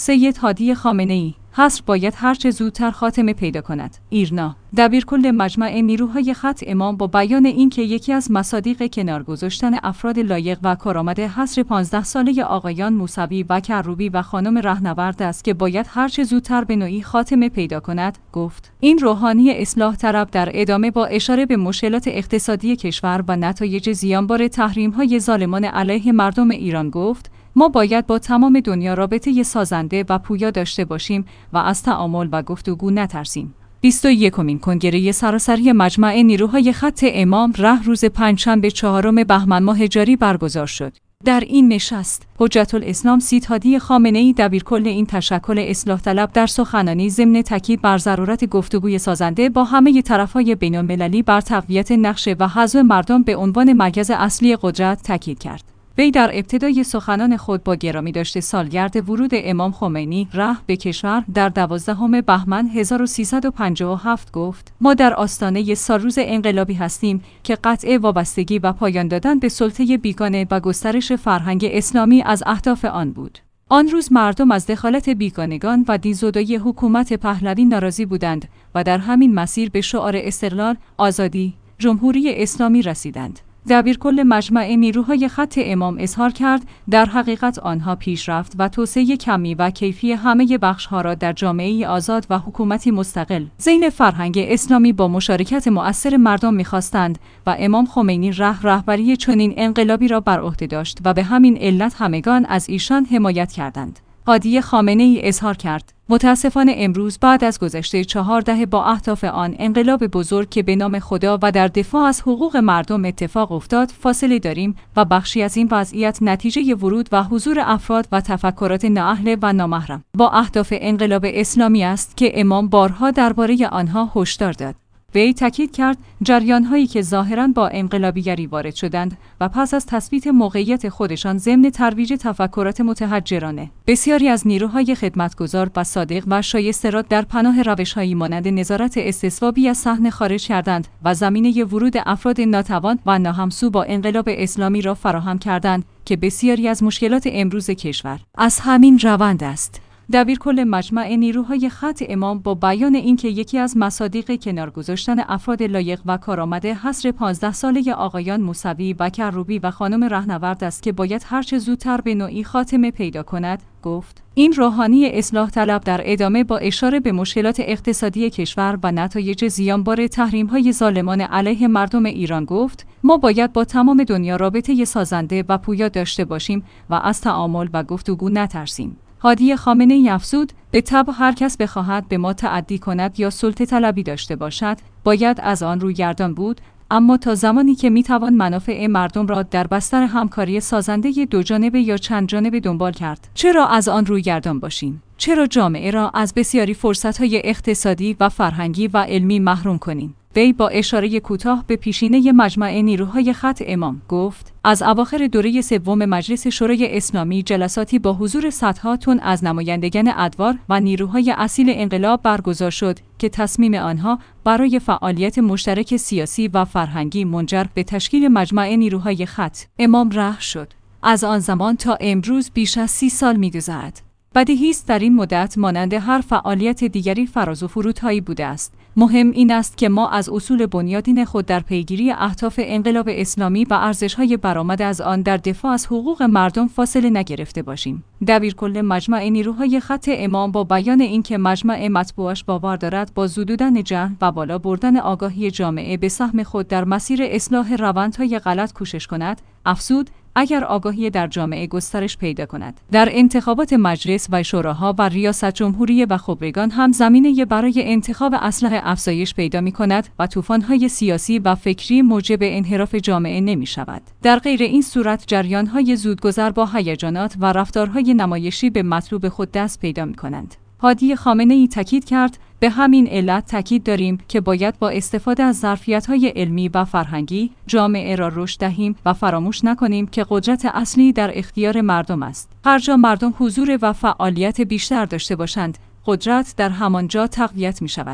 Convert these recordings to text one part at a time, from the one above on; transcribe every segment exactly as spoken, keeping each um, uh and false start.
سید هادی خامنه‌ای: حصر باید هرچه زودتر خاتمه پیدا کند. ایرنا: دبیرکل مجمع نیروهای خط امام با بیان اینکه یکی از مصادیق کنار گذاشتن افراد لایق و کارآمد حصر پانزده ساله آقایان موسوی و کروبی و خانم رهنورد است که باید هرچه زودتر به نوعی خاتمه پیدا کند، گفت. این روحانی اصلاح طلب در ادامه با اشاره به مشکلات اقتصادی کشور و نتایج زیانبار تحریم‌های ظالمان علیه مردم ایران گفت: ما باید با تمام دنیا رابطه سازنده و پویا داشته باشیم و از تعامل و گفتگو نترسیم. بیست و یکمین کنگره سراسری مجمع نیروهای خط امام ره روز پنجشنبه چهارم بهمن ماه جاری برگزار شد. در این نشست، حجت الاسلام سید هادی خامنه‌ای دبیرکل این تشکل اصلاح طلب در سخنرانی ضمن تاکید بر ضرورت گفتگوی سازنده با همه طرف‌های بین‌المللی بر تقویت نقش و حضور مردم به عنوان مرکز اصلی قدرت تاکید کرد. وی در ابتدای سخنان خود با گرامی داشته سالگرد ورود امام خمینی ره به کشور در دوازدهم بهمن هزار و سیصد و پنجاه و هفت گفت: ما در آستانه سالروز انقلابی هستیم که قطع وابستگی و پایان دادن به سلطه بیگانه و گسترش فرهنگ اسلامی از اهداف آن بود. آن روز مردم از دخالت بیگانگان و دیزودای حکومت پهلوی ناراضی بودند و در همین مسیر به شعار استقلال، آزادی، جمهوری اسلامی رسیدند. دبیرکل مجمع نیروهای خط امام اظهار کرد در حقیقت آنها پیشرفت و توسعه کمی و کیفی همه بخش‌ها را در جامعه‌ای آزاد و حکومتی مستقل ذیل فرهنگ اسلامی با مشارکت مؤثر مردم می‌خواستند و امام خمینی ره رهبری چنین انقلابی را بر عهده داشت و به همین علت همگان از ایشان حمایت کردند. هادی خامنه‌ای اظهار کرد: متاسفانه امروز بعد از گذشته چهار دهه با اهداف آن انقلاب بزرگ که به نام خدا و در دفاع از حقوق مردم اتفاق افتاد فاصله داریم و بخشی از این وضعیت نتیجه ورود و حضور افراد و تفکرات نااهل و نامحرم با اهداف انقلاب اسلامی است که امام بارها درباره آنها هشدار داد. وی تاکید کرد جریان‌هایی که ظاهراً با انقلابیگری وارد شدند و پس از تثبیت موقعیت خودشان ضمن ترویج تفکرات متحجرانه، بسیاری از نیروهای خدمتگزار و صادق و شایسته را در پناه روش‌هایی مانند نظارت استثوابی از صحنه خارج کردند و زمینه ورود افراد ناتوان و ناهمسو با انقلاب اسلامی را فراهم کردند که بسیاری از مشکلات امروز کشور از همین روند است. دبیرکل مجمع نیروهای خط امام با بیان اینکه یکی از مصادیق کنار گذاشتن افراد لایق و کارآمد حصر پانزده ساله آقایان موسوی و کروبی و خانم رهنورد است که باید هرچه زودتر به نوعی خاتمه پیدا کند، گفت. این روحانی اصلاح طلب در ادامه با اشاره به مشکلات اقتصادی کشور و نتایج زیانبار تحریم‌های ظالمان علیه مردم ایران گفت: ما باید با تمام دنیا رابطه سازنده و پویا داشته باشیم و از تعامل و گفتگو نترسیم. هادی خامنه‌ای افزود: به طبع هر کس بخواهد به ما تعدی کند یا سلطه طلبی داشته باشد باید از آن رویگردان بود، اما تا زمانی که میتوان منافع مردم را در بستر همکاری سازنده دوجانبه یا چند جانبه دنبال کرد، چرا از آن رویگردان باشیم؟ چرا جامعه را از بسیاری فرصت‌های اقتصادی و فرهنگی و علمی محروم کنیم؟ وی با اشاره کوتاه به پیشینه مجمع نیروهای خط امام گفت: از اواخر دوره سوم مجلس شورای اسلامی جلساتی با حضور صدها تن از نمایندگان ادوار و نیروهای اصیل انقلاب برگزار شد که تصمیم آنها برای فعالیت مشترک سیاسی و فرهنگی منجر به تشکیل مجمع نیروهای خط امام ره شد. از آن زمان تا امروز بیش از سی سال می‌گذرد. بدیهی است در این مدت مانند هر فعالیت دیگری فراز و فرودهایی بوده است. مهم این است که ما از اصول بنیادین خود در پیگیری اهداف انقلاب اسلامی و ارزش‌های برآمده از آن در دفاع از حقوق مردم فاصله نگرفته باشیم. دبیرکل مجمع نیروهای خط امام با بیان اینکه مجمع مطبوعش باور دارد با زدودن جهل و بالا بردن آگاهی جامعه به سهم خود در مسیر اصلاح روندهای غلط کوشش کند، افزود: اگر آگاهی در جامعه گسترش پیدا کند، در انتخابات مجلس و شوراها و ریاست جمهوری و خبرگان هم زمینه برای انتخاب اصلاح افزایش پیدا می کند و طوفان‌های سیاسی و فکری موجب انحراف جامعه نمی شود. در غیر این صورت جریان‌های زودگذر با هیجانات و رفتارهای نمایشی به مطلوب خود دست پیدا می کنند. هادی خامنه‌ای تاکید کرد: به همین علت تاکید داریم که باید با استفاده از ظرفیت‌های علمی و فرهنگی جامعه را رشد دهیم و فراموش نکنیم که قدرت اصلی در اختیار مردم است. هر جا مردم حضور و فعالیت بیشتر داشته باشند، قدرت در همان جا تقویت می‌شود.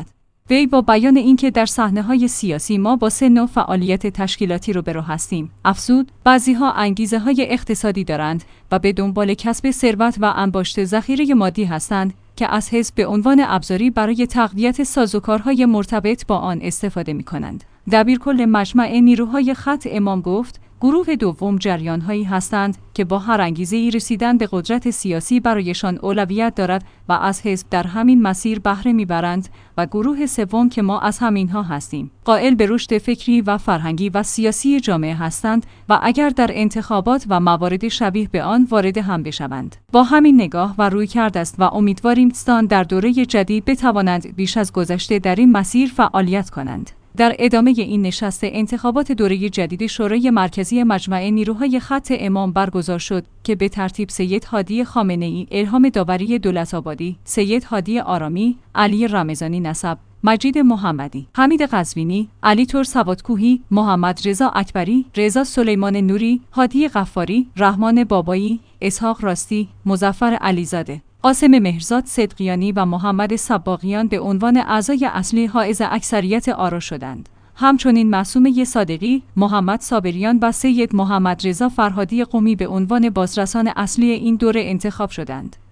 وی با بیان اینکه در صحنه‌های سیاسی ما با سه نوع فعالیت تشکیلاتی روبرو هستیم، افزود بعضی‌ها انگیزه‌های اقتصادی دارند و به دنبال کسب ثروت و انباشت ذخیره مادی هستند که از حزب به عنوان ابزاری برای تقویت سازوکارهای مرتبط با آن استفاده می‌کنند. دبیرکل مجمع نیروهای خط امام گفت: گروه دوم جریان‌هایی هستند که با هر انگیزه‌ای رسیدن به قدرت سیاسی برایشان اولویت دارد و از حزب در همین مسیر بهره می‌برند، و گروه سوم که ما از همینها هستیم، قائل به رشد فکری و فرهنگی و سیاسی جامعه هستند و اگر در انتخابات و موارد شبیه به آن وارد هم بشوند، با همین نگاه و رویکرد است و امیدواریم استان در دوره جدید بتوانند بیش از گذشته در این مسیر فعالیت کنند. در ادامه این نشست انتخابات دوره جدید شورای مرکزی مجمع نیروهای خط امام برگزار شد که به ترتیب سید هادی خامنه‌ای، الهام داوری دولت‌آبادی، سید هادی آرامی، علی رمضانی نسب، مجید محمدی، حمید قزوینی، علی تور سوادکوهی، محمد رضا اکبری، رضا سلیمان نوری، هادی غفاری، رحمان بابایی، اسحاق راستی، مظفر علیزاده، قاسم مهرزاد صدقیانی و محمد صباغیان به عنوان اعضای اصلی حائز اکثریت آرا شدند. همچنین معصومه صادقی، محمد صابریان و سید محمد رضا فرهادی قمی به عنوان بازرسان اصلی این دوره انتخاب شدند.